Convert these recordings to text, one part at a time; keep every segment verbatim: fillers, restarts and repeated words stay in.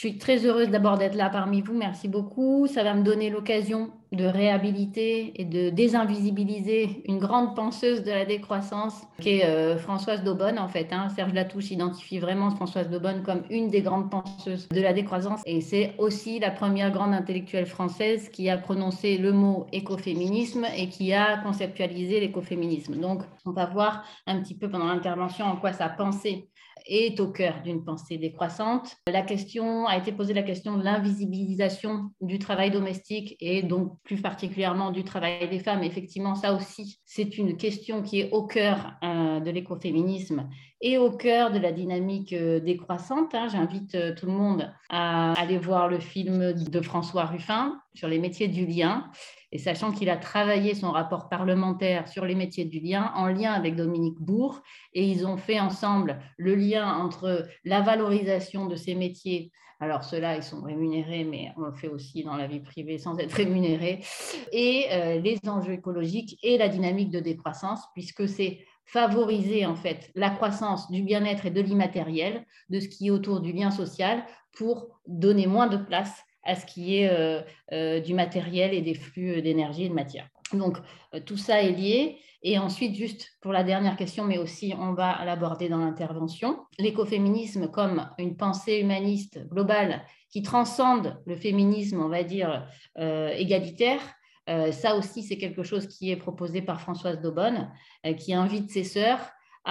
suis très heureuse d'abord d'être là parmi vous. Merci beaucoup. Ça va me donner l'occasion de réhabiliter et de désinvisibiliser une grande penseuse de la décroissance qui est euh, Françoise d'Aubonne en fait. Hein. Serge Latouche identifie vraiment Françoise d'Aubonne comme une des grandes penseuses de la décroissance et c'est aussi la première grande intellectuelle française qui a prononcé le mot écoféminisme et qui a conceptualisé l'écoféminisme. Donc on va voir un petit peu pendant l'intervention en quoi sa pensée est au cœur d'une pensée décroissante. La question a été posée, la question de l'invisibilisation du travail domestique et donc plus particulièrement du travail des femmes. Effectivement, ça aussi, c'est une question qui est au cœur euh, de l'écoféminisme et au cœur de la dynamique euh, décroissante. Hein. J'invite euh, tout le monde à aller voir le film de François Ruffin sur les métiers du lien. Et sachant qu'il a travaillé son rapport parlementaire sur les métiers du lien en lien avec Dominique Bourg, et ils ont fait ensemble le lien entre la valorisation de ces métiers. Alors ceux-là, ils sont rémunérés, mais on le fait aussi dans la vie privée sans être rémunérés, et euh, les enjeux écologiques et la dynamique de décroissance, puisque c'est favoriser en fait la croissance du bien-être et de l'immatériel, de ce qui est autour du lien social, pour donner moins de place à ce qui est euh, euh, du matériel et des flux d'énergie et de matière. Donc, euh, tout ça est lié. Et ensuite, juste pour la dernière question, mais aussi on va l'aborder dans l'intervention, l'écoféminisme comme une pensée humaniste globale qui transcende le féminisme, on va dire, euh, égalitaire. Euh, ça aussi, c'est quelque chose qui est proposé par Françoise d'Aubonne, euh, qui invite ses sœurs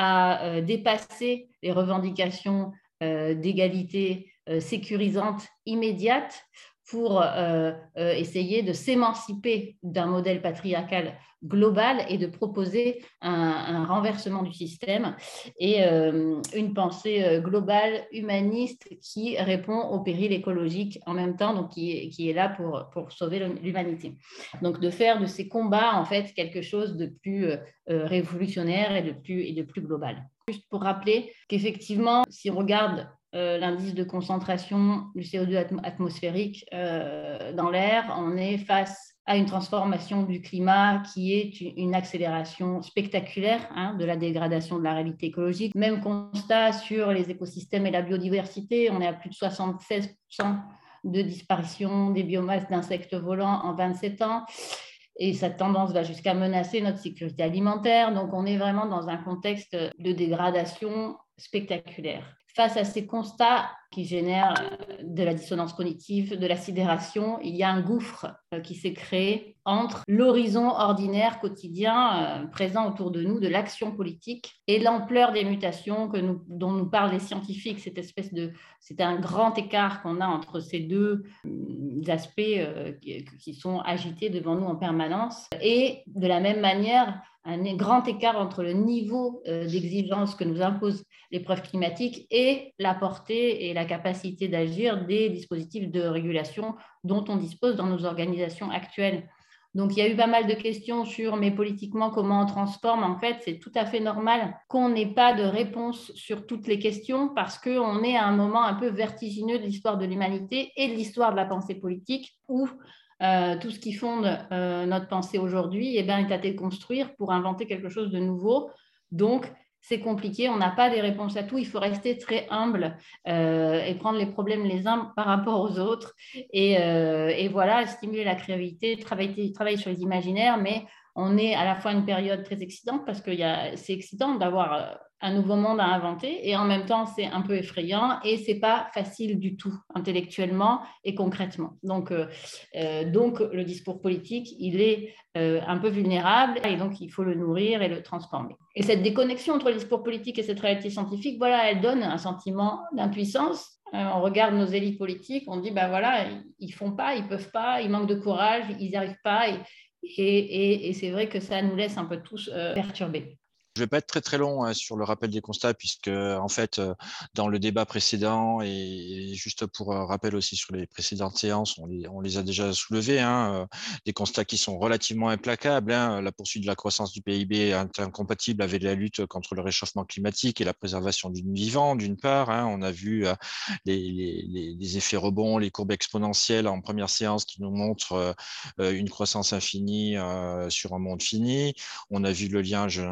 à euh, dépasser les revendications euh, d'égalité euh, sécurisante immédiate pour euh, euh, essayer de s'émanciper d'un modèle patriarcal global et de proposer un, un renversement du système et euh, une pensée euh, globale, humaniste, qui répond au péril écologique en même temps, donc qui est, qui est là pour, pour sauver l'humanité. Donc de faire de ces combats en fait quelque chose de plus euh, révolutionnaire et de plus, et de plus global. Juste pour rappeler qu'effectivement, si on regarde euh, l'indice de concentration du C O deux atm atmosphérique euh, dans l'air, on est face à une transformation du climat qui est une accélération spectaculaire hein, de la dégradation de la réalité écologique. Même constat sur les écosystèmes et la biodiversité, on est à plus de soixante-seize pour cent de disparition des biomasses d'insectes volants en vingt-sept ans. Et cette tendance va jusqu'à menacer notre sécurité alimentaire. Donc, on est vraiment dans un contexte de dégradation spectaculaire. Face à ces constats qui génèrent de la dissonance cognitive, de la sidération, il y a un gouffre qui s'est créé entre l'horizon ordinaire quotidien présent autour de nous, de l'action politique, et l'ampleur des mutations que nous, dont nous parlent les scientifiques. Cette espèce de, c'est un grand écart qu'on a entre ces deux aspects qui, qui sont agités devant nous en permanence. Et de la même manière, un grand écart entre le niveau euh, d'exigence que nous impose l'épreuve climatique et la portée et la capacité d'agir des dispositifs de régulation dont on dispose dans nos organisations actuelles. Donc, il y a eu pas mal de questions sur, mais politiquement, comment on transforme. En fait, c'est tout à fait normal qu'on n'ait pas de réponse sur toutes les questions parce qu'on est à un moment un peu vertigineux de l'histoire de l'humanité et de l'histoire de la pensée politique où Euh, tout ce qui fonde euh, notre pensée aujourd'hui eh ben, est à déconstruire pour inventer quelque chose de nouveau. Donc, c'est compliqué, on n'a pas des réponses à tout, il faut rester très humble euh, et prendre les problèmes les uns par rapport aux autres. Et, euh, et voilà, stimuler la créativité, travailler, travailler sur les imaginaires, mais on est à la fois une période très excitante parce que c'est excitant d'avoir un nouveau monde à inventer et en même temps c'est un peu effrayant et c'est pas facile du tout intellectuellement et concrètement. Donc, euh, euh, donc le discours politique il est euh, un peu vulnérable et donc il faut le nourrir et le transformer. Et cette déconnexion entre le discours politique et cette réalité scientifique, voilà, elle donne un sentiment d'impuissance. Euh, on regarde nos élites politiques, on dit ben voilà, ils font pas, ils peuvent pas, ils manquent de courage, ils n'y arrivent pas et, et, et, et c'est vrai que ça nous laisse un peu tous euh, perturbés. Je ne vais pas être très très long hein, sur le rappel des constats puisque en fait euh, dans le débat précédent et, et juste pour euh, rappel aussi sur les précédentes séances, on les, on les a déjà soulevés, hein, euh, des constats qui sont relativement implacables. Hein, la poursuite de la croissance du P I B est incompatible avec la lutte contre le réchauffement climatique et la préservation du vivant d'une part. Hein, on a vu euh, les, les, les effets rebonds, les courbes exponentielles en première séance qui nous montrent euh, une croissance infinie euh, sur un monde fini. On a vu le lien, je en ai parlé tout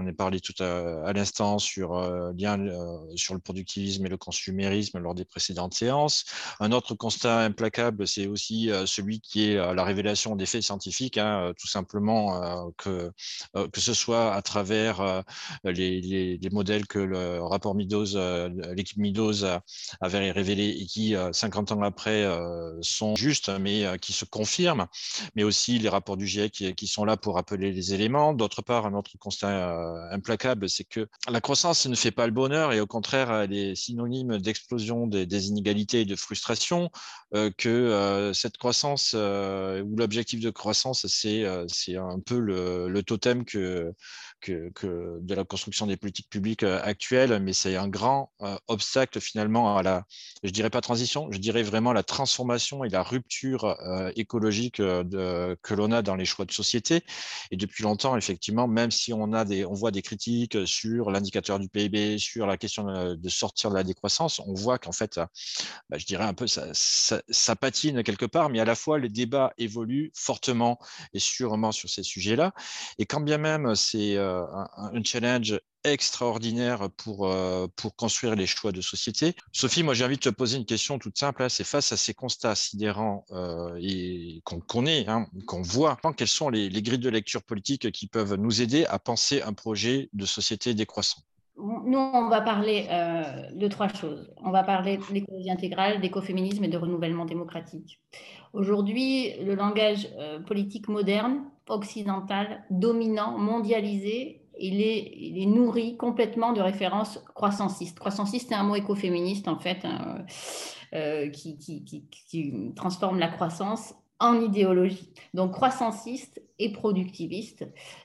tout à, à l'instant sur euh, lien euh, sur le productivisme et le consumérisme lors des précédentes séances. Un autre constat implacable, c'est aussi euh, celui qui est euh, la révélation des faits scientifiques, hein, tout simplement euh, que, euh, que ce soit à travers euh, les, les, les modèles que le rapport Meadows, euh, l'équipe Meadows avait révélés et qui, euh, cinquante ans après, euh, sont justes, mais euh, qui se confirment, mais aussi les rapports du GIEC qui, qui sont là pour rappeler les éléments. D'autre part, un autre constat euh, implacable, c'est que la croissance ne fait pas le bonheur et au contraire, elle est synonyme d'explosion des, des inégalités et de frustration, euh, que euh, cette croissance euh, ou l'objectif de croissance, c'est euh, c'est un peu le, le totem que, que, que de la construction des politiques publiques actuelles, mais c'est un grand euh, obstacle finalement à la, je dirais pas transition, je dirais vraiment la transformation et la rupture euh, écologique euh, de, que l'on a dans les choix de société. Et depuis longtemps, effectivement, même si on a des, on voit des critiques sur l'indicateur du P I B, sur la question de, de sortir de la décroissance, on voit qu'en fait, bah, je dirais un peu, ça, ça, ça patine quelque part, mais à la fois, les débats évoluent fortement et sûrement sur ces sujets-là. Et quand bien même c'est euh, un, un challenge extraordinaire pour, euh, pour construire les choix de société. Sophie, moi j'ai envie de te poser une question toute simple. Hein, c'est face à ces constats sidérants euh, et qu'on connaît, hein, qu'on voit, quelles sont les, les grilles de lecture politique qui peuvent nous aider à penser un projet de société décroissant? Nous, on va parler euh, de trois choses. On va parler de l'écologie intégrale, d'écoféminisme et de renouvellement démocratique. Aujourd'hui, le langage euh, politique moderne, occidental, dominant, mondialisé, il est, il est nourri complètement de références croissancistes. Croissanciste, c'est un mot écoféministe, en fait, hein, euh, qui, qui, qui, qui transforme la croissance en idéologie. Donc croissanciste et productiviste.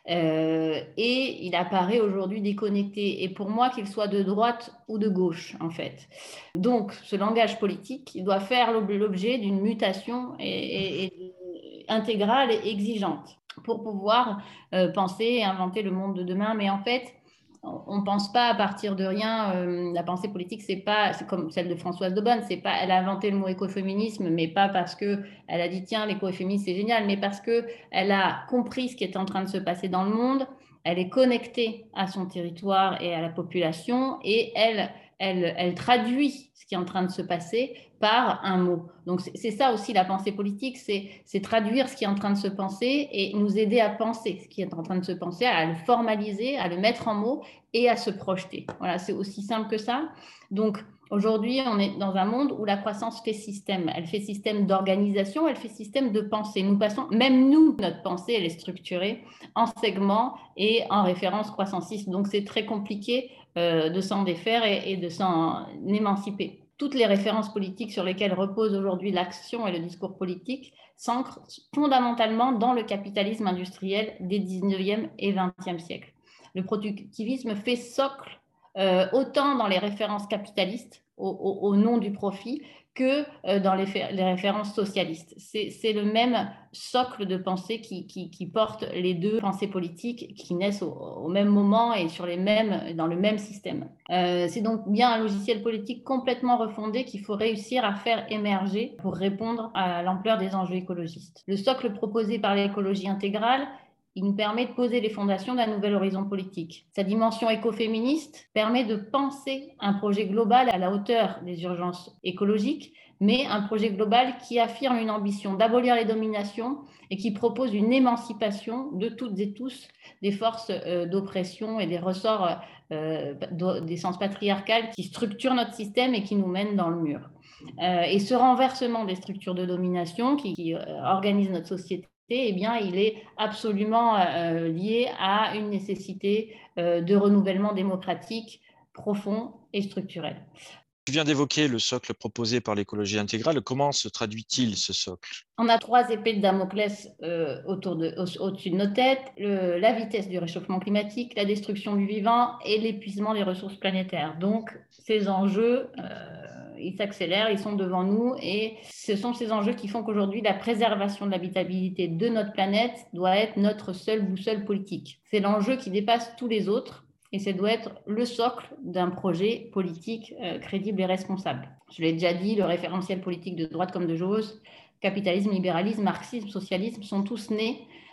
Euh, et il apparaît aujourd'hui déconnecté. Et pour moi, qu'il soit de droite ou de gauche, en fait. Donc, ce langage politique, il doit faire l'objet d'une mutation et, et, et intégrale et exigeante pour pouvoir euh, penser et inventer le monde de demain. Mais en fait, on ne pense pas à partir de rien. Euh, la pensée politique, c'est pas, c'est comme celle de Françoise Daubonne. C'est pas, elle a inventé le mot écoféminisme, mais pas parce que elle a dit tiens l'écoféminisme c'est génial, mais parce que elle a compris ce qui est en train de se passer dans le monde. Elle est connectée à son territoire et à la population, et elle, elle, elle traduit ce qui est en train de se passer par un mot. Donc c'est ça aussi la pensée politique, c'est traduire ce qui est en train de se penser et nous aider à penser ce qui est en train de se penser, à le formaliser, à le mettre en mots et à se projeter. Voilà, c'est aussi simple que ça. Donc aujourd'hui, on est dans un monde où la croissance fait système. Elle fait système d'organisation, elle fait système de pensée. Nous passons, même nous, notre pensée, elle est structurée en segments et en références croissancistes. Donc c'est très compliqué euh, de s'en défaire et, et de s'en émanciper. Toutes les références politiques sur lesquelles repose aujourd'hui l'action et le discours politique s'ancrent fondamentalement dans le capitalisme industriel des dix-neuvième et vingtième siècles. Le productivisme fait socle euh, autant dans les références capitalistes au, au, au nom du profit que euh, dans les, les références socialistes. C'est le même socle de pensée qui, qui, qui porte les deux pensées politiques qui naissent au, au même moment et sur les mêmes, dans le même système. Euh, c'est donc bien un logiciel politique complètement refondé qu'il faut réussir à faire émerger pour répondre à l'ampleur des enjeux écologistes. Le socle proposé par l'écologie intégrale, il nous permet de poser les fondations d'un nouvel horizon politique. Sa dimension écoféministe permet de penser un projet global à la hauteur des urgences écologiques, mais un projet global qui affirme une ambition d'abolir les dominations et qui propose une émancipation de toutes et tous des forces euh, d'oppression et des ressorts euh, d'essence patriarcale qui structurent notre système et qui nous mènent dans le mur. Euh, et ce renversement des structures de domination qui, qui euh, organisent notre société, eh bien, il est absolument euh, lié à une nécessité euh, de renouvellement démocratique profond et structurel. Tu viens d'évoquer le socle proposé par l'écologie intégrale. Comment se traduit-il, ce socle? On a trois épées de Damoclès euh, autour de, au, au-dessus de nos têtes, le, la vitesse du réchauffement climatique, la destruction du vivant et l'épuisement des ressources planétaires. Donc, ces enjeux, euh, ils s'accélèrent, ils sont devant nous, et ce sont ces enjeux qui font qu'aujourd'hui, la préservation de l'habitabilité de notre planète doit être notre seule boussole politique. C'est l'enjeu qui dépasse tous les autres. Et ça doit être le socle d'un projet politique euh, crédible et responsable. Je l'ai déjà dit, le référentiel politique de droite comme de gauche, capitalisme, libéralisme, marxisme, socialisme sont tous nés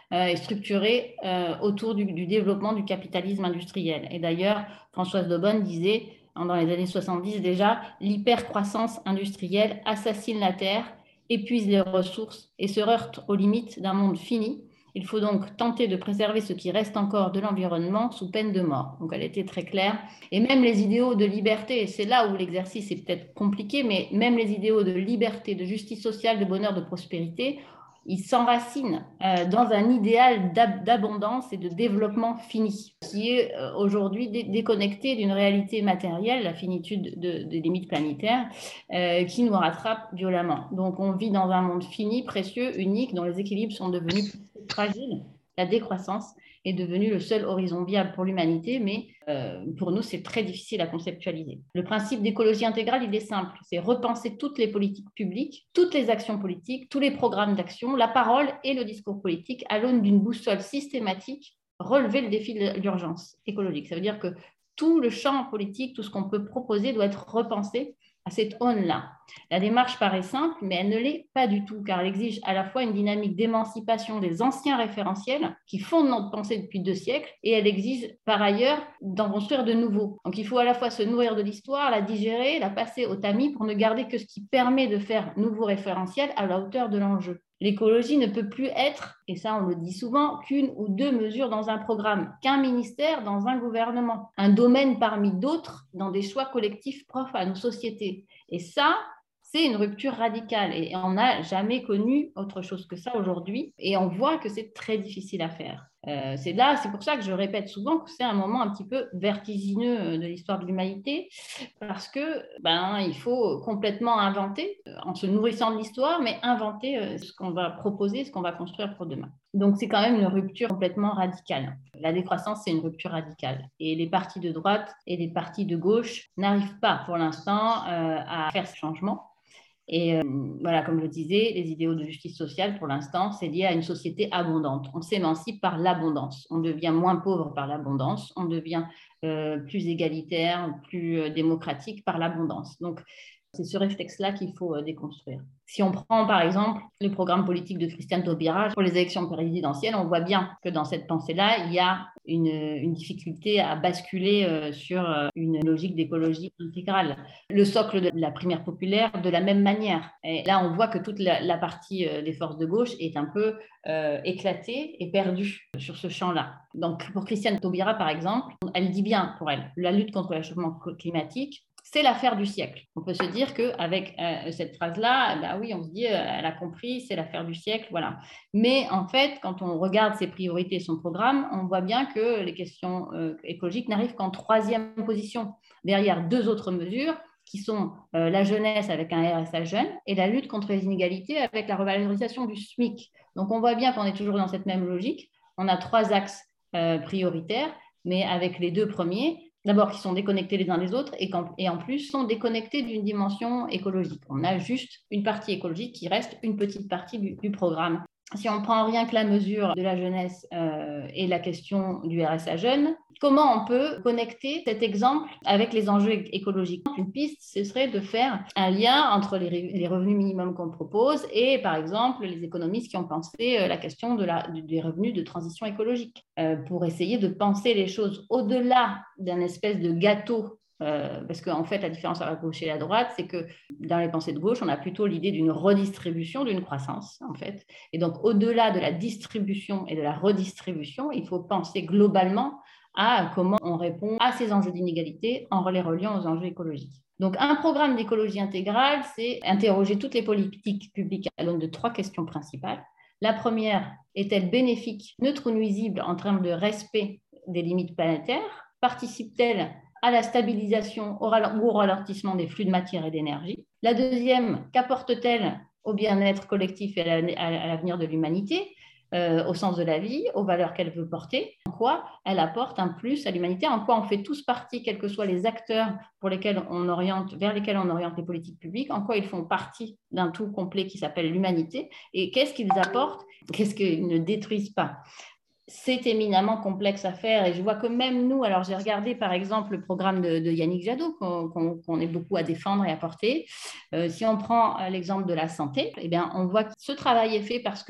euh, et structurée euh, autour du, du développement du capitalisme industriel. Et d'ailleurs, Françoise d'Aubonne disait, dans les années soixante-dix déjà, l'hypercroissance industrielle assassine la terre, épuise les ressources et se heurte aux limites d'un monde fini. Il faut donc tenter de préserver ce qui reste encore de l'environnement sous peine de mort. Donc elle était très claire. Et même les idéaux de liberté, c'est là où l'exercice est peut-être compliqué, mais même les idéaux de liberté, de justice sociale, de bonheur, de prospérité, ils s'enracinent euh, dans un idéal d'ab- d'abondance et de développement fini, qui est euh, aujourd'hui dé- déconnecté d'une réalité matérielle, la finitude de- des limites planétaires, euh, qui nous rattrape violemment. Donc on vit dans un monde fini, précieux, unique, dont les équilibres sont devenus fragiles. La décroissance est devenue le seul horizon viable pour l'humanité, mais euh, pour nous, c'est très difficile à conceptualiser. Le principe d'écologie intégrale, il est simple, c'est repenser toutes les politiques publiques, toutes les actions politiques, tous les programmes d'action, la parole et le discours politique à l'aune d'une boussole systématique, relever le défi de l'urgence écologique. Ça veut dire que tout le champ politique, tout ce qu'on peut proposer doit être repensé à cette aune-là. La démarche paraît simple, mais elle ne l'est pas du tout, car elle exige à la fois une dynamique d'émancipation des anciens référentiels qui fondent notre pensée depuis deux siècles, et elle exige par ailleurs d'en construire de nouveaux. Donc il faut à la fois se nourrir de l'histoire, la digérer, la passer au tamis pour ne garder que ce qui permet de faire nouveaux référentiels à la hauteur de l'enjeu. L'écologie ne peut plus être, et ça on le dit souvent, qu'une ou deux mesures dans un programme, qu'un ministère dans un gouvernement, un domaine parmi d'autres dans des choix collectifs propres à nos sociétés. Et ça, c'est une rupture radicale et on n'a jamais connu autre chose que ça aujourd'hui et on voit que c'est très difficile à faire. Euh, c'est là, c'est pour ça que je répète souvent que c'est un moment un petit peu vertigineux de l'histoire de l'humanité parce que ben il faut complètement inventer en se nourrissant de l'histoire, mais inventer ce qu'on va proposer, ce qu'on va construire pour demain. Donc c'est quand même une rupture complètement radicale. La décroissance, c'est une rupture radicale et les partis de droite et les partis de gauche n'arrivent pas pour l'instant euh, à faire ce changement. Et euh, voilà, comme je le disais, les idéaux de justice sociale, pour l'instant, c'est lié à une société abondante. On s'émancipe par l'abondance. On devient moins pauvre par l'abondance. On devient euh, plus égalitaire, plus euh, démocratique par l'abondance. Donc, c'est ce réflexe-là qu'il faut euh, déconstruire. Si on prend par exemple le programme politique de Christiane Taubira pour les élections présidentielles, on voit bien que dans cette pensée-là, il y a une, une difficulté à basculer euh, sur euh, une logique d'écologie intégrale. Le socle de la primaire populaire, de la même manière. Et là, on voit que toute la, la partie euh, des forces de gauche est un peu euh, éclatée et perdue sur ce champ-là. Donc, pour Christiane Taubira, par exemple, elle dit bien pour elle, la lutte contre le réchauffement climatique, c'est l'affaire du siècle. On peut se dire qu'avec euh, cette phrase-là, bah oui, on se dit, euh, elle a compris, c'est l'affaire du siècle, voilà. Mais en fait, quand on regarde ses priorités et son programme, on voit bien que les questions euh, écologiques n'arrivent qu'en troisième position, derrière deux autres mesures qui sont euh, la jeunesse avec un R S A jeune et la lutte contre les inégalités avec la revalorisation du SMIC. Donc, on voit bien qu'on est toujours dans cette même logique. On a trois axes euh, prioritaires, mais avec les deux premiers, d'abord qui sont déconnectés les uns des autres et, et en plus sont déconnectés d'une dimension écologique. On a juste une partie écologique qui reste une petite partie du, du programme. Si on prend rien que la mesure de la jeunesse euh, et la question du R S A jeune, comment on peut connecter cet exemple avec les enjeux écologiques? Une piste, ce serait de faire un lien entre les, les revenus minimums qu'on propose et, par exemple, les économistes qui ont pensé euh, la question de la, des revenus de transition écologique, euh, pour essayer de penser les choses au-delà d'un espèce de gâteau. Euh, parce qu'en fait, la différence entre la gauche et la droite, c'est que dans les pensées de gauche, on a plutôt l'idée d'une redistribution, d'une croissance, en fait. Et donc, au-delà de la distribution et de la redistribution, il faut penser globalement à comment on répond à ces enjeux d'inégalité en les reliant aux enjeux écologiques. Donc, un programme d'écologie intégrale, c'est interroger toutes les politiques publiques à l'aune de trois questions principales. La première, est-elle bénéfique, neutre ou nuisible en termes de respect des limites planétaires? Participe-t-elle à la stabilisation ou au ralentissement des flux de matière et d'énergie? La deuxième, qu'apporte-t-elle au bien-être collectif et à l'avenir de l'humanité, euh, au sens de la vie, aux valeurs qu'elle veut porter? En quoi elle apporte un plus à l'humanité? En quoi on fait tous partie, quels que soient les acteurs pour lesquels on oriente, vers lesquels on oriente les politiques publiques? En quoi ils font partie d'un tout complet qui s'appelle l'humanité? Et qu'est-ce qu'ils apportent? Qu'est-ce qu'ils ne détruisent pas? C'est éminemment complexe à faire et je vois que même nous, alors j'ai regardé par exemple le programme de, de Yannick Jadot qu'on, qu'on, qu'on est beaucoup à défendre et à porter. Euh, si on prend l'exemple de la santé, eh bien, on voit que ce travail est fait parce que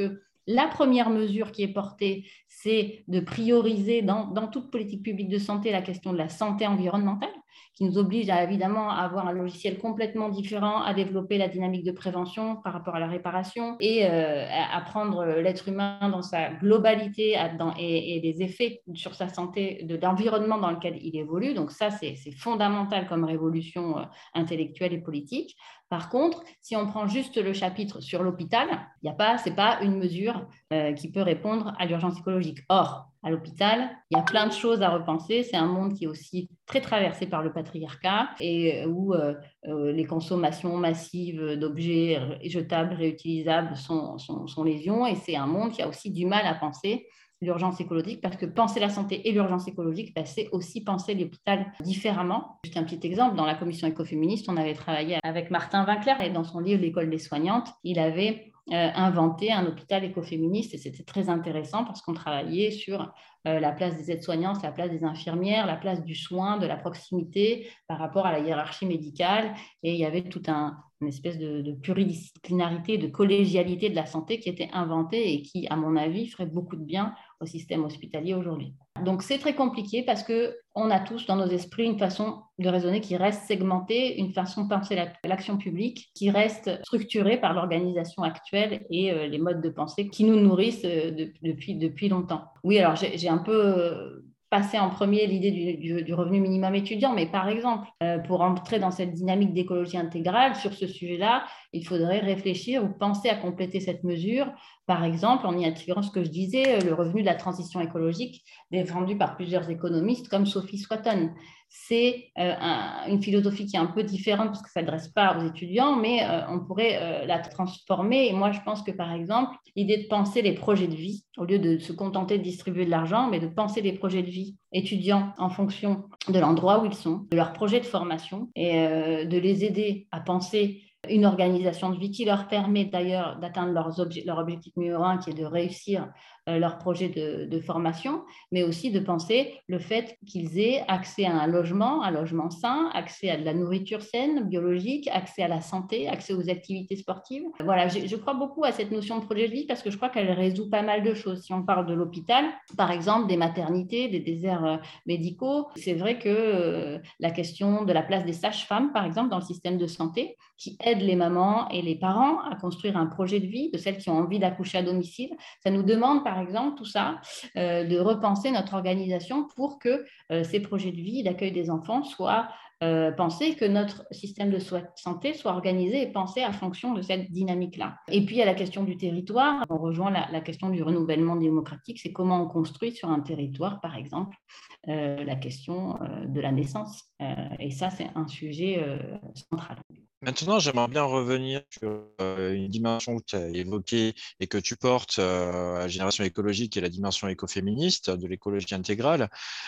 La première mesure qui est portée, c'est de prioriser dans, dans toute politique publique de santé la question de la santé environnementale, qui nous oblige à, évidemment à avoir un logiciel complètement différent, à développer la dynamique de prévention par rapport à la réparation et euh, à, à prendre l'être humain dans sa globalité à, dans, et, et les effets sur sa santé de l'environnement dans lequel il évolue. Donc ça, c'est, c'est fondamental comme révolution euh, intellectuelle et politique. Par contre, si on prend juste le chapitre sur l'hôpital, il y a pas, c'est pas une mesure euh, qui peut répondre à l'urgence écologique. Or, à l'hôpital, il y a plein de choses à repenser. C'est un monde qui est aussi très traversé par le patriarcat et où euh, euh, les consommations massives d'objets jetables, réutilisables sont, sont, sont légion. Et c'est un monde qui a aussi du mal à penser l'urgence écologique, parce que penser la santé et l'urgence écologique, ben, c'est aussi penser l'hôpital différemment. Juste un petit exemple, dans la commission écoféministe, on avait travaillé avec Martin Winkler et dans son livre L'école des soignantes, il avait euh, inventé un hôpital écoféministe et c'était très intéressant parce qu'on travaillait sur euh, la place des aides-soignantes, la place des infirmières, la place du soin, de la proximité par rapport à la hiérarchie médicale et il y avait tout un une espèce de, de pluridisciplinarité, de collégialité de la santé qui était inventée et qui, à mon avis, ferait beaucoup de bien au système hospitalier aujourd'hui. Donc, c'est très compliqué parce qu'on a tous dans nos esprits une façon de raisonner qui reste segmentée, une façon de penser la, l'action publique qui reste structurée par l'organisation actuelle et euh, les modes de pensée qui nous nourrissent euh, de, depuis, depuis longtemps. Oui, alors j'ai, j'ai un peu... Euh, passer en premier l'idée du, du, du revenu minimum étudiant, mais par exemple, euh, pour entrer dans cette dynamique d'écologie intégrale, sur ce sujet-là, il faudrait réfléchir ou penser à compléter cette mesure, par exemple, en y attirant ce que je disais, le revenu de la transition écologique défendu par plusieurs économistes comme Sophie Swatton. C'est euh, un, une philosophie qui est un peu différente parce que ça ne s'adresse pas aux étudiants, mais euh, on pourrait euh, la transformer. Et moi, je pense que, par exemple, l'idée de penser les projets de vie, au lieu de se contenter de distribuer de l'argent, mais de penser les projets de vie étudiants en fonction de l'endroit où ils sont, de leur projet de formation, et euh, de les aider à penser une organisation de vie qui leur permet d'ailleurs d'atteindre leurs obje- leur objectif numéro un, qui est de réussir euh, leur projet de, de formation, mais aussi de penser le fait qu'ils aient accès à un logement, un logement sain, accès à de la nourriture saine, biologique, accès à la santé, accès aux activités sportives. Voilà, je, je crois beaucoup à cette notion de projet de vie parce que je crois qu'elle résout pas mal de choses. Si on parle de l'hôpital, par exemple, des maternités, des déserts euh, médicaux, c'est vrai que euh, la question de la place des sages-femmes, par exemple, dans le système de santé, qui aident les mamans et les parents à construire un projet de vie, de celles qui ont envie d'accoucher à domicile. Ça nous demande, par exemple, tout ça, euh, de repenser notre organisation pour que euh, ces projets de vie d'accueil des enfants soient euh, pensés, que notre système de santé soit organisé et pensé en fonction de cette dynamique-là. Et puis, il y a la question du territoire. On rejoint la, la question du renouvellement démocratique. C'est comment on construit sur un territoire, par exemple, euh, la question euh, de la naissance. Euh, et ça, c'est un sujet euh, central. Maintenant, j'aimerais bien revenir sur euh, une dimension que tu as évoquée et que tu portes euh, à la génération écologique et la dimension écoféministe de l'écologie intégrale.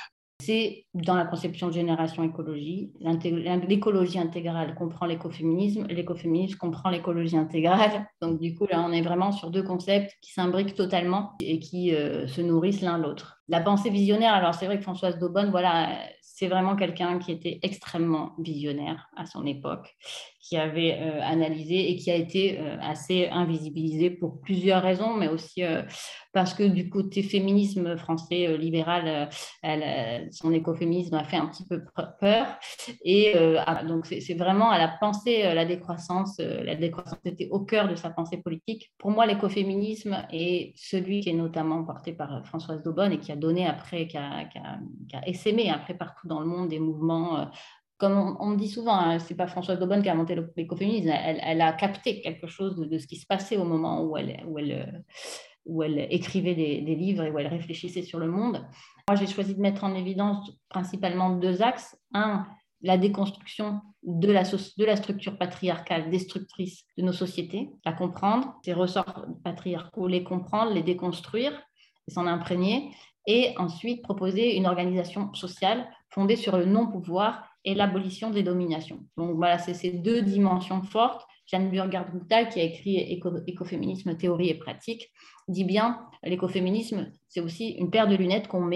C'est dans la conception de génération écologie. L'écologie intégrale comprend l'écoféminisme, l'écoféminisme comprend l'écologie intégrale. Donc du coup, là, on est vraiment sur deux concepts qui s'imbriquent totalement et qui euh, se nourrissent l'un l'autre. La pensée visionnaire, alors c'est vrai que Françoise d'Aubonne, voilà, c'est vraiment quelqu'un qui était extrêmement visionnaire à son époque, qui avait euh, analysé et qui a été euh, assez invisibilisé pour plusieurs raisons, mais aussi euh, parce que du côté féminisme français euh, libéral, euh, elle, son écoféminisme a fait un petit peu peur. Et euh, donc, c'est, c'est vraiment, elle a pensé euh, la décroissance. Euh, la décroissance était au cœur de sa pensée politique. Pour moi, l'écoféminisme est celui qui est notamment porté par Françoise d'Aubonne et qui a donné après, qui a, qui a, qui a essaimé après partout dans le monde des mouvements. Euh, comme on, on dit souvent, hein, ce n'est pas Françoise d'Aubonne qui a inventé l'écoféminisme, elle, elle a capté quelque chose de, de ce qui se passait au moment où elle, où elle, où elle écrivait des, des livres et où elle réfléchissait sur le monde. Moi, j'ai choisi de mettre en évidence principalement deux axes. Un, la déconstruction de la, de la structure patriarcale destructrice de nos sociétés, la comprendre, ces ressorts patriarcaux, les comprendre, les déconstruire et s'en imprégner. Et ensuite, proposer une organisation sociale fondée sur le non-pouvoir et l'abolition des dominations. Donc voilà, c'est ces deux dimensions fortes. Jeanne Burgard-Guttal, qui a écrit Éco, Écoféminisme, théorie et pratique, dit bien l'écoféminisme, c'est aussi une paire de lunettes qu'on met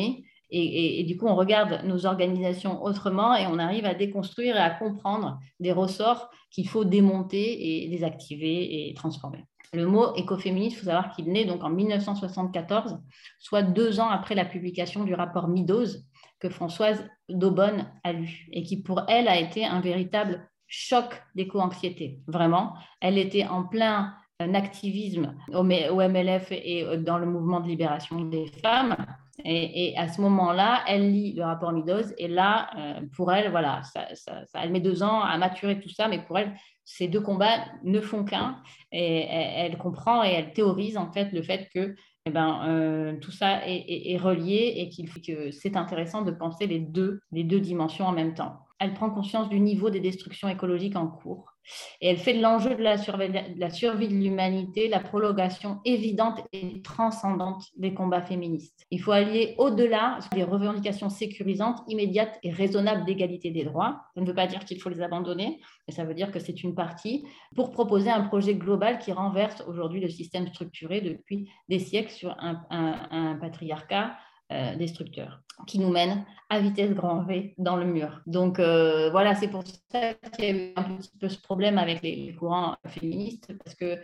Et, et, et du coup, on regarde nos organisations autrement et on arrive à déconstruire et à comprendre des ressorts qu'il faut démonter et désactiver et transformer. Le mot écoféministe, il faut savoir qu'il naît donc en mille neuf cent soixante-quatorze, soit deux ans après la publication du rapport Meadows que Françoise d'Aubonne a lu et qui, pour elle, a été un véritable choc d'éco-anxiété. Vraiment, elle était en plein activisme au M L F et dans le mouvement de libération des femmes. Et, et à ce moment-là, elle lit le rapport Meadows et là, euh, pour elle, voilà, ça, ça, ça, elle met deux ans à maturer tout ça, mais pour elle, ces deux combats ne font qu'un. Et elle, elle comprend et elle théorise en fait le fait que eh ben, euh, tout ça est, est, est relié et qu'il faut que c'est intéressant de penser les deux, les deux dimensions en même temps. Elle prend conscience du niveau des destructions écologiques en cours. Et elle fait de l'enjeu de la, de la survie de l'humanité la prolongation évidente et transcendante des combats féministes. Il faut aller au-delà des revendications sécurisantes, immédiates et raisonnables d'égalité des droits. Ça ne veut pas dire qu'il faut les abandonner, mais ça veut dire que c'est une partie pour proposer un projet global qui renverse aujourd'hui le système structuré depuis des siècles sur un, un, un patriarcat euh, destructeur qui nous mène à vitesse grand V dans le mur. Donc euh, voilà, c'est pour ça qu'il y a eu un petit peu ce problème avec les, les courants féministes, parce que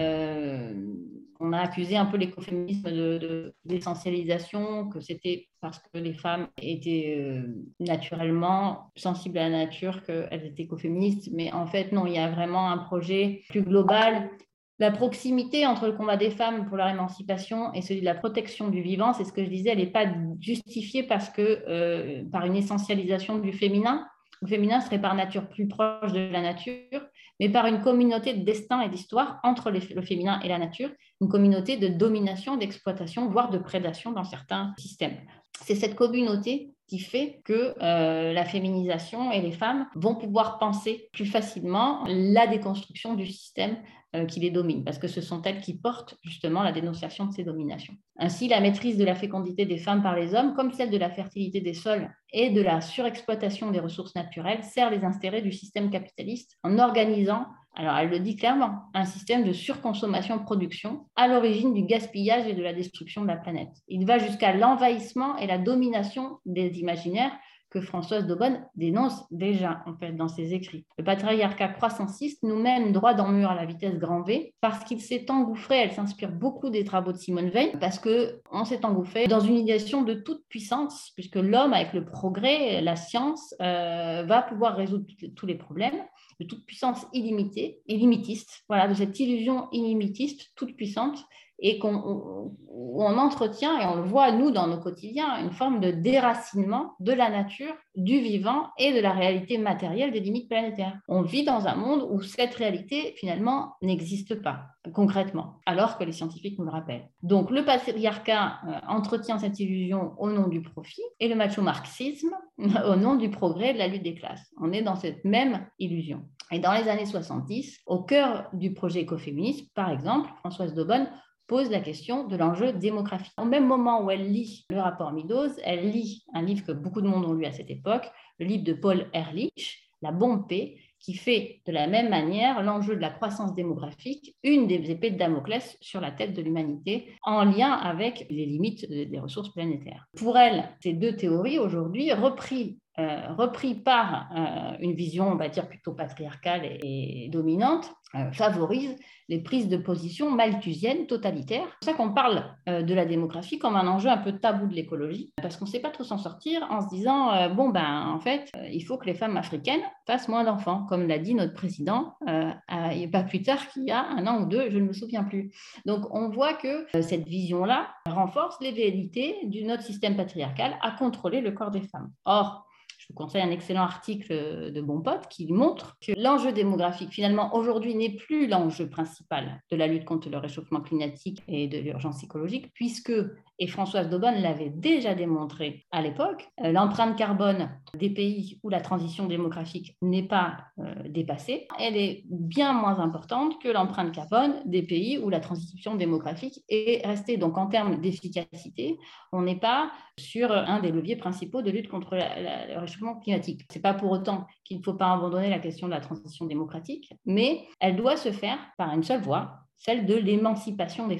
euh, on a accusé un peu l'écoféminisme de, de, d'essentialisation, que c'était parce que les femmes étaient euh, naturellement sensibles à la nature qu'elles étaient écoféministes, mais en fait non, il y a vraiment un projet plus global. La proximité entre le combat des femmes pour leur émancipation et celui de la protection du vivant, c'est ce que je disais, elle n'est pas justifiée parce que, euh, par une essentialisation du féminin. Le féminin serait par nature plus proche de la nature, mais par une communauté de destin et d'histoire entre les, le féminin et la nature, une communauté de domination, d'exploitation, voire de prédation dans certains systèmes. C'est cette communauté qui fait que euh, la féminisation et les femmes vont pouvoir penser plus facilement la déconstruction du système euh, qui les domine, parce que ce sont elles qui portent justement la dénonciation de ces dominations. Ainsi, la maîtrise de la fécondité des femmes par les hommes, comme celle de la fertilité des sols et de la surexploitation des ressources naturelles, sert les intérêts du système capitaliste en organisant, alors elle le dit clairement, un système de surconsommation-production à l'origine du gaspillage et de la destruction de la planète. Il va jusqu'à l'envahissement et la domination des imaginaires que Françoise d'Aubonne dénonce déjà en fait, dans ses écrits. Le patriarcat croissanciste nous mène droit dans le mur à la vitesse grand V parce qu'il s'est engouffré, elle s'inspire beaucoup des travaux de Simone Veil, parce qu'on s'est engouffré dans une idéation de toute puissance, puisque l'homme, avec le progrès, la science, euh, va pouvoir résoudre tous les problèmes, de toute puissance illimitée, illimitiste, voilà, de cette illusion illimitiste, toute puissante, et qu'on on, on entretient, et on le voit nous dans nos quotidiens, une forme de déracinement de la nature, du vivant et de la réalité matérielle des limites planétaires. On vit dans un monde où cette réalité finalement n'existe pas concrètement, alors que les scientifiques nous le rappellent. Donc le patriarcat euh, entretient cette illusion au nom du profit et le macho-marxisme au nom du progrès et de la lutte des classes. On est dans cette même illusion. Et dans les années soixante-dix, au cœur du projet écoféministe, par exemple, Françoise d'Aubonne pose la question de l'enjeu démographique. Au même moment où elle lit le rapport Meadows, elle lit un livre que beaucoup de monde ont lu à cette époque, le livre de Paul Ehrlich, La bombe P, qui fait de la même manière l'enjeu de la croissance démographique une des épées de Damoclès sur la tête de l'humanité en lien avec les limites des ressources planétaires. Pour elle, ces deux théories aujourd'hui repris Euh, repris par euh, une vision, on va dire, plutôt patriarcale et, et dominante, euh, favorise les prises de position malthusiennes, totalitaires. C'est pour ça qu'on parle euh, de la démographie comme un enjeu un peu tabou de l'écologie, parce qu'on ne sait pas trop s'en sortir en se disant, euh, bon, ben, en fait, euh, il faut que les femmes africaines fassent moins d'enfants, comme l'a dit notre président, euh, à, et pas plus tard qu'il y a un an ou deux, je ne me souviens plus. Donc, on voit que euh, cette vision-là renforce les velléités de notre système patriarcal à contrôler le corps des femmes. Or, je vous conseille un excellent article de Bonpote qui montre que l'enjeu démographique, finalement, aujourd'hui, n'est plus l'enjeu principal de la lutte contre le réchauffement climatique et de l'urgence écologique, puisque, et Françoise d'Aubonne l'avait déjà démontré à l'époque, l'empreinte carbone des pays où la transition démographique n'est pas euh, dépassée, elle est bien moins importante que l'empreinte carbone des pays où la transition démographique est restée. Donc, en termes d'efficacité, on n'est pas sur un des leviers principaux de lutte contre la, la, le réchauffement climatique. Ce n'est pas pour autant qu'il ne faut pas abandonner la question de la transition démocratique, mais elle doit se faire par une seule voie, celle de l'émancipation des femmes.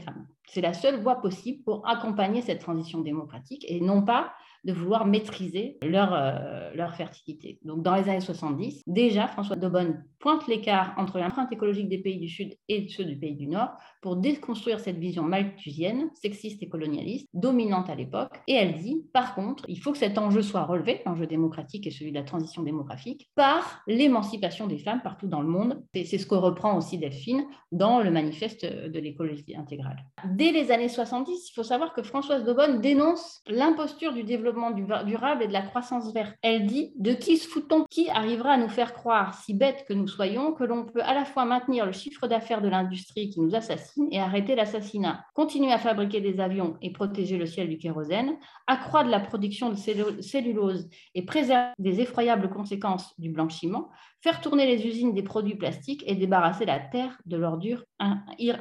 C'est la seule voie possible pour accompagner cette transition démocratique et non pas de vouloir maîtriser leur, euh, leur fertilité. Donc, dans les années soixante-dix, déjà, François d'Aubonne pointe l'écart entre l'empreinte écologique des pays du Sud et ceux du pays du Nord pour déconstruire cette vision malthusienne, sexiste et colonialiste, dominante à l'époque. Et elle dit, par contre, il faut que cet enjeu soit relevé, l'enjeu démocratique et celui de la transition démographique, par l'émancipation des femmes partout dans le monde. Et c'est ce que reprend aussi Delphine dans le manifeste de l'écologie intégrale. Dès les années soixante-dix, il faut savoir que Françoise d'Aubonne dénonce l'imposture du développement durable et de la croissance verte. Elle dit « De qui se fout-on ? Qui arrivera à nous faire croire, si bêtes que nous soyons, que l'on peut à la fois maintenir le chiffre d'affaires de l'industrie qui nous assassine et arrêter l'assassinat, continuer à fabriquer des avions et protéger le ciel du kérosène, accroître la production de cellulose et préserver des effroyables conséquences du blanchiment, faire tourner les usines des produits plastiques et débarrasser la terre de l'ordure irrecyclable. »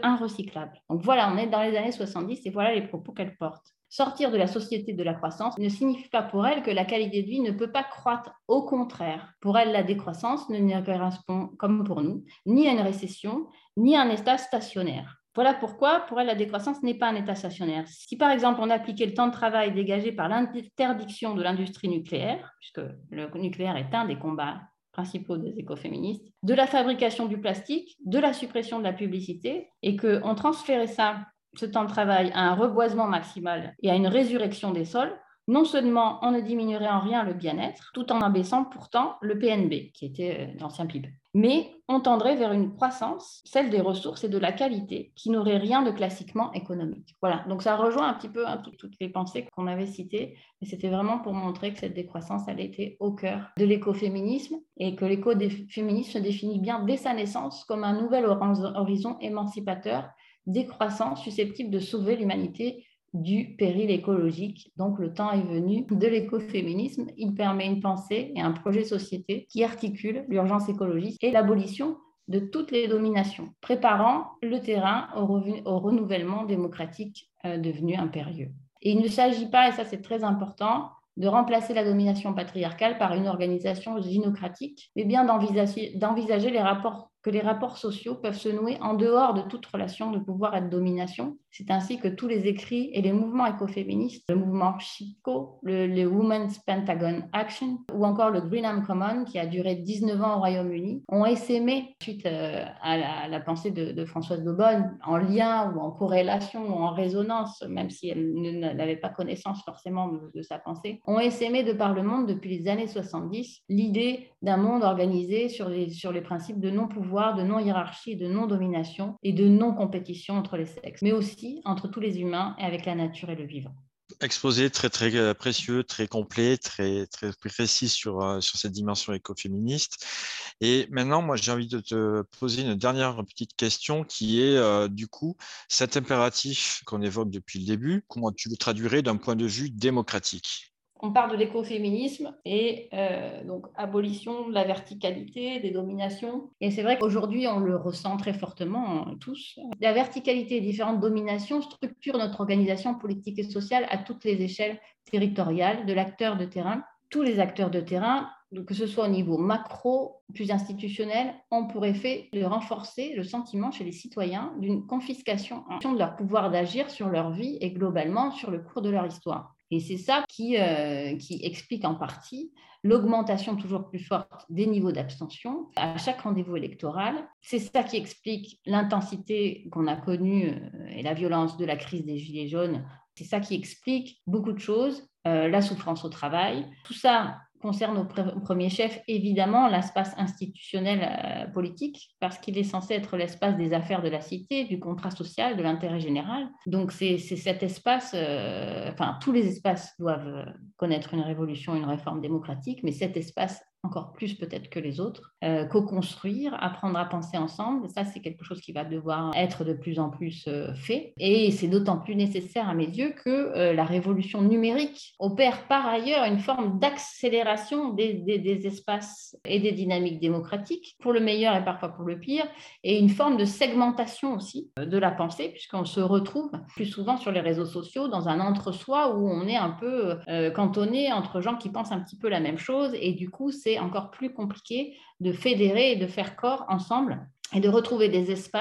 Donc voilà, on est dans les années soixante-dix et voilà les propos qu'elle porte. Sortir de la société de la croissance ne signifie pas pour elle que la qualité de vie ne peut pas croître. Au contraire, pour elle, la décroissance ne correspond, comme pour nous, ni à une récession, ni à un état stationnaire. Voilà pourquoi, pour elle, la décroissance n'est pas un état stationnaire. Si, par exemple, on appliquait le temps de travail dégagé par l'interdiction de l'industrie nucléaire, puisque le nucléaire est un des combats principaux des écoféministes, de la fabrication du plastique, de la suppression de la publicité, et qu'on transférait ça ce temps de travail à un reboisement maximal et à une résurrection des sols, non seulement on ne diminuerait en rien le bien-être, tout en abaissant pourtant le P N B, qui était l'ancien P I B, mais on tendrait vers une croissance, celle des ressources et de la qualité, qui n'aurait rien de classiquement économique. Voilà, donc ça rejoint un petit peu hein, toutes les pensées qu'on avait citées, mais c'était vraiment pour montrer que cette décroissance, elle était au cœur de l'écoféminisme et que l'écoféminisme se définit bien dès sa naissance comme un nouvel horizon émancipateur, décroissant, susceptible de sauver l'humanité du péril écologique. Donc, le temps est venu de l'écoféminisme. Il permet une pensée et un projet de société qui articule l'urgence écologiste et l'abolition de toutes les dominations, préparant le terrain au, revenu, au renouvellement démocratique euh, devenu impérieux. Et il ne s'agit pas, et ça c'est très important, de remplacer la domination patriarcale par une organisation gynocratique, mais bien d'envisager, d'envisager les rapports, que les rapports sociaux peuvent se nouer en dehors de toute relation de pouvoir et de domination. C'est ainsi que tous les écrits et les mouvements écoféministes, le mouvement Chico, le, le Women's Pentagon Action ou encore le Greenham Common, qui a duré dix-neuf ans au Royaume-Uni, ont essaimé, suite euh, à la, la pensée de, de Françoise d'Aubonne, en lien ou en corrélation ou en résonance, même si elle n'avait pas connaissance forcément de, de sa pensée, ont essaimé de par le monde depuis les années soixante-dix l'idée d'un monde organisé sur les, sur les principes de non-pouvoir, de non-hiérarchie, de non-domination et de non-compétition entre les sexes, mais aussi entre tous les humains et avec la nature et le vivant. Exposé très très précieux, très complet, très très précis sur sur cette dimension écoféministe. Et maintenant, moi, j'ai envie de te poser une dernière petite question qui est euh, du coup cet impératif qu'on évoque depuis le début. Comment tu le traduirais d'un point de vue démocratique? On parle de l'écoféminisme et euh, donc abolition de la verticalité, des dominations. Et c'est vrai qu'aujourd'hui, on le ressent très fortement hein, tous. La verticalité et différentes dominations structurent notre organisation politique et sociale à toutes les échelles territoriales, de l'acteur de terrain. Tous les acteurs de terrain, que ce soit au niveau macro, plus institutionnel, ont pour effet de renforcer le sentiment chez les citoyens d'une confiscation de leur pouvoir d'agir sur leur vie et globalement sur le cours de leur histoire. Et c'est ça qui, euh, qui explique en partie l'augmentation toujours plus forte des niveaux d'abstention à chaque rendez-vous électoral. C'est ça qui explique l'intensité qu'on a connue euh, et la violence de la crise des Gilets jaunes. C'est ça qui explique beaucoup de choses, euh, la souffrance au travail. Tout ça concerne au premier chef, évidemment, l'espace institutionnel euh, politique, parce qu'il est censé être l'espace des affaires de la cité, du contrat social, de l'intérêt général. Donc, c'est, c'est cet espace, euh, enfin, tous les espaces doivent connaître une révolution, une réforme démocratique, mais cet espace encore plus peut-être que les autres, euh, co-construire, apprendre à penser ensemble. Ça, c'est quelque chose qui va devoir être de plus en plus euh, fait. Et c'est d'autant plus nécessaire à mes yeux que euh, la révolution numérique opère par ailleurs une forme d'accélération des, des, des espaces et des dynamiques démocratiques, pour le meilleur et parfois pour le pire, et une forme de segmentation aussi de la pensée, puisqu'on se retrouve plus souvent sur les réseaux sociaux dans un entre-soi où on est un peu euh, cantonné entre gens qui pensent un petit peu la même chose, et du coup, c'est encore plus compliqué de fédérer et de faire corps ensemble et de retrouver des espaces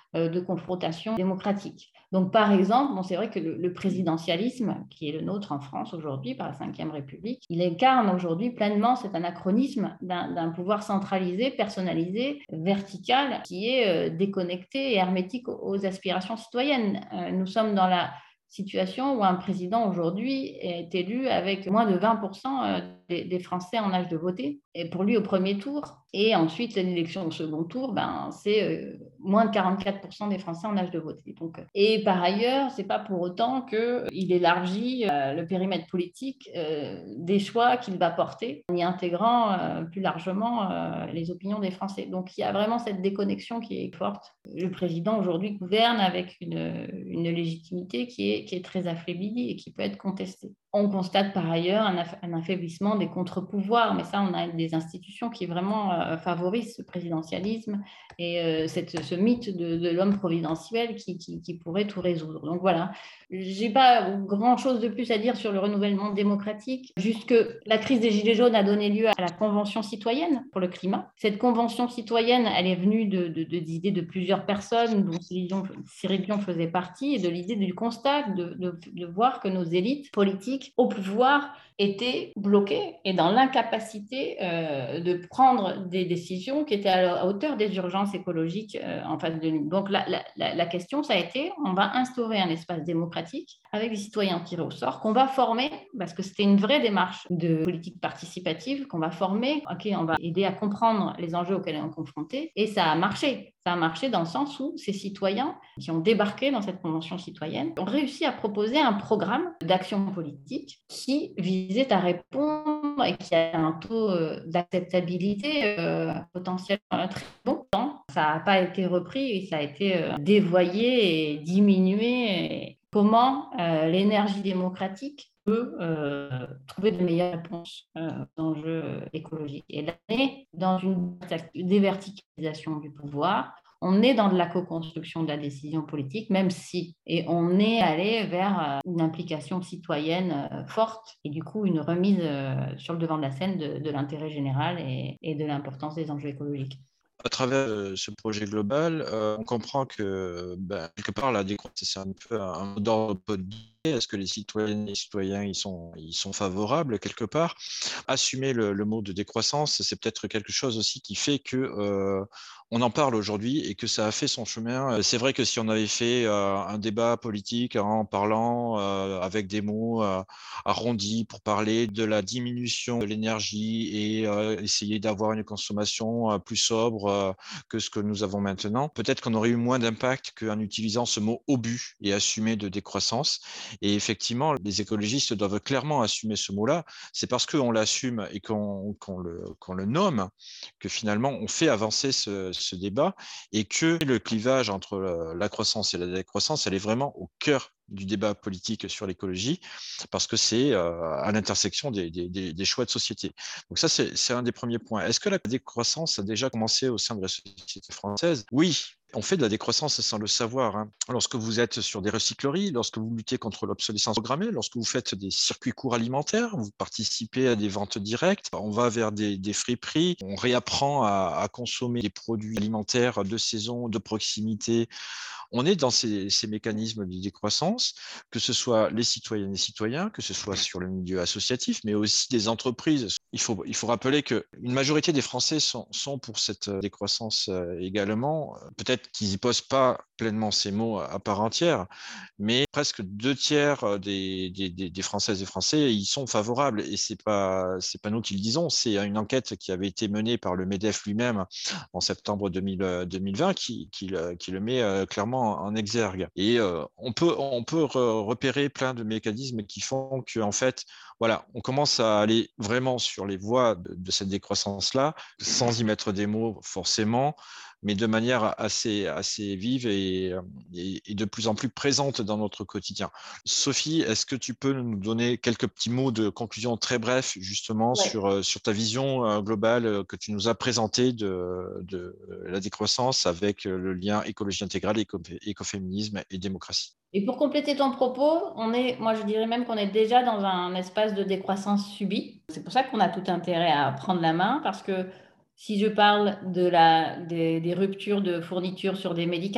euh, de confrontation démocratique. Donc, par exemple, bon, c'est vrai que le, le présidentialisme, qui est le nôtre en France aujourd'hui, par la Cinquième République, il incarne aujourd'hui pleinement cet anachronisme d'un, d'un pouvoir centralisé, personnalisé, vertical, qui est euh, déconnecté et hermétique aux, aux aspirations citoyennes. Euh, nous sommes dans la situation où un président aujourd'hui est élu avec moins de vingt pour cent des, des Français en âge de voter, et pour lui au premier tour. Et ensuite, l'élection au second tour, ben, c'est euh, moins de quarante-quatre pour cent des Français en âge de voter. Donc, et par ailleurs, ce n'est pas pour autant qu'il élargit euh, le périmètre politique euh, des choix qu'il va porter, en y intégrant euh, plus largement euh, les opinions des Français. Donc, il y a vraiment cette déconnexion qui est forte. Le président aujourd'hui gouverne avec une, une légitimité qui est, qui est très affaiblie et qui peut être contestée. On constate par ailleurs un, aff- un affaiblissement des contre-pouvoirs, mais ça, on a des institutions qui vraiment euh, favorisent ce présidentialisme et euh, cette, ce mythe de, de l'homme providentiel qui, qui, qui pourrait tout résoudre. Donc voilà, j'ai pas grand-chose de plus à dire sur le renouvellement démocratique, juste que la crise des Gilets jaunes a donné lieu à la Convention citoyenne pour le climat. Cette Convention citoyenne, elle est venue de, de, de l'idée de plusieurs personnes, dont Cyril Dion faisait partie, et de l'idée du constat de, de, de voir que nos élites politiques au pouvoir étaient bloquées et dans l'incapacité euh, de prendre des décisions qui étaient à la hauteur des urgences écologiques euh, en face de nous. Donc la, la, la question, ça a été, on va instaurer un espace démocratique avec des citoyens tirés au sort qu'on va former, parce que c'était une vraie démarche de politique participative, qu'on va former, okay, on va aider à comprendre les enjeux auxquels on est confronté, et ça a marché. Ça a marché dans le sens où ces citoyens qui ont débarqué dans cette convention citoyenne ont réussi à proposer un programme d'action politique qui visait à répondre et qui a un taux d'acceptabilité euh, potentiellement très bon. Ça n'a pas été repris et ça a été euh, dévoyé et diminué. Et comment euh, l'énergie démocratique peut euh, trouver de meilleures réponses euh, aux enjeux écologiques. Et là, on est dans une déverticalisation du pouvoir. On est dans de la co-construction de la décision politique, même si, et on est allé vers une implication citoyenne forte et du coup une remise sur le devant de la scène de, de l'intérêt général et, et de l'importance des enjeux écologiques. À travers euh, ce projet global, euh, on comprend que ben, quelque part la décroissance, c'est un peu un mot d'ordre. Est-ce que les citoyennes et les citoyens ils sont, ils sont favorables quelque part? Assumer le, le mot de décroissance, c'est peut-être quelque chose aussi qui fait que euh, on en parle aujourd'hui et que ça a fait son chemin. C'est vrai que si on avait fait euh, un débat politique en parlant euh, avec des mots euh, arrondis pour parler de la diminution de l'énergie et euh, essayer d'avoir une consommation euh, plus sobre euh, que ce que nous avons maintenant, peut-être qu'on aurait eu moins d'impact qu'en utilisant ce mot obus et assumé de décroissance. Et effectivement, les écologistes doivent clairement assumer ce mot-là. C'est parce qu'on l'assume et qu'on qu'on le, qu'on le nomme que finalement on fait avancer ce, ce débat et que le clivage entre la croissance et la décroissance, elle est vraiment au cœur du débat politique sur l'écologie, parce que c'est euh, à l'intersection des, des, des, choix de société. Donc ça, c'est un des premiers points. Est-ce que la décroissance a déjà commencé au sein de la société française? Oui. On fait de la décroissance sans le savoir. Hein. Lorsque vous êtes sur des recycleries, lorsque vous luttez contre l'obsolescence programmée, lorsque vous faites des circuits courts alimentaires, vous participez à des ventes directes, on va vers des, des friperies, on réapprend à, à consommer des produits alimentaires de saison, de proximité. On est dans ces, ces mécanismes de décroissance, que ce soit les citoyennes et citoyens, que ce soit sur le milieu associatif, mais aussi des entreprises. Il faut, il faut rappeler qu'une majorité des Français sont, sont pour cette décroissance également. Peut-être qu'ils n'y posent pas pleinement ces mots à part entière, mais presque deux tiers des, des, des Françaises et Français y sont favorables. Et ce n'est pas, c'est pas nous qui le disons, c'est une enquête qui avait été menée par le MEDEF lui-même en septembre deux mille vingt qui, qui, qui le met clairement en exergue. Et euh, on peut, on peut repérer plein de mécanismes qui font qu'en fait, voilà, on commence à aller vraiment sur les voies de, de cette décroissance-là, sans y mettre des mots forcément, mais de manière assez, assez vive et, et, et de plus en plus présente dans notre quotidien. Sophie, est-ce que tu peux nous donner quelques petits mots de conclusion très brefs, justement, ouais. sur, sur ta vision globale que tu nous as présentée de, de la décroissance avec le lien écologie intégrale, éco, écoféminisme et démocratie? Et pour compléter ton propos, on est, moi je dirais même qu'on est déjà dans un espace de décroissance subie. C'est pour ça qu'on a tout intérêt à prendre la main, parce que si je parle de la, des, des ruptures de fourniture sur des médicaments,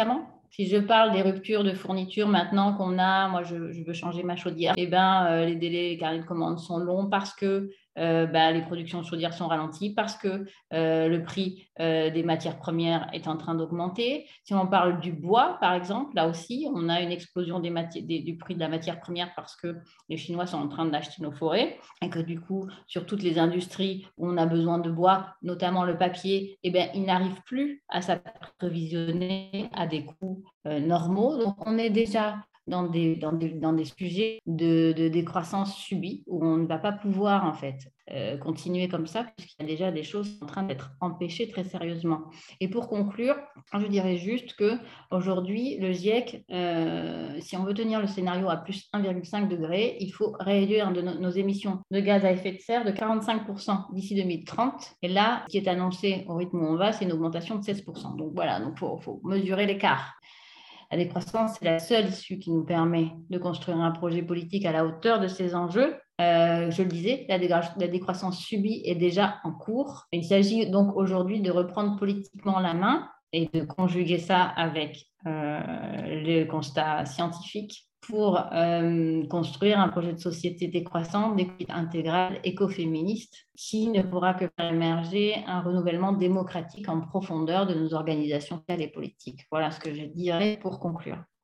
Si je parle des ruptures de fourniture maintenant qu'on a, moi je, je veux changer ma chaudière, eh ben, euh, les délais, les carnets de commandes sont longs parce que euh, bah, les productions de chaudières sont ralenties, parce que euh, le prix euh, des matières premières est en train d'augmenter. Si on parle du bois, par exemple, là aussi, on a une explosion des mati- des, du prix de la matière première parce que les Chinois sont en train d'acheter nos forêts et que du coup, sur toutes les industries où on a besoin de bois, notamment le papier, eh ben, ils n'arrivent plus à s'approvisionner à des coûts euh, normaux. Donc, on est déjà dans des, dans des, dans des sujets de, de décroissance subie où on ne va pas pouvoir en fait euh, continuer comme ça puisqu'il y a déjà des choses en train d'être empêchées très sérieusement. Et pour conclure, je dirais juste qu'aujourd'hui, le GIEC, euh, si on veut tenir le scénario à plus un virgule cinq degré, il faut réduire de no- nos émissions de gaz à effet de serre de quarante-cinq pour cent d'ici deux mille trente. Et là, ce qui est annoncé au rythme où on va, c'est une augmentation de seize pour cent. Donc voilà, donc faut, faut mesurer l'écart. La décroissance, c'est la seule issue qui nous permet de construire un projet politique à la hauteur de ces enjeux. Euh, je le disais, la, la décroissance subie est déjà en cours. Il s'agit donc aujourd'hui de reprendre politiquement la main et de conjuguer ça avec euh, le constat scientifique pour euh, construire un projet de société décroissante, d'équité intégrale, écoféministe, qui ne pourra que faire émerger un renouvellement démocratique en profondeur de nos organisations sociales et politiques. Voilà ce que je dirais pour conclure.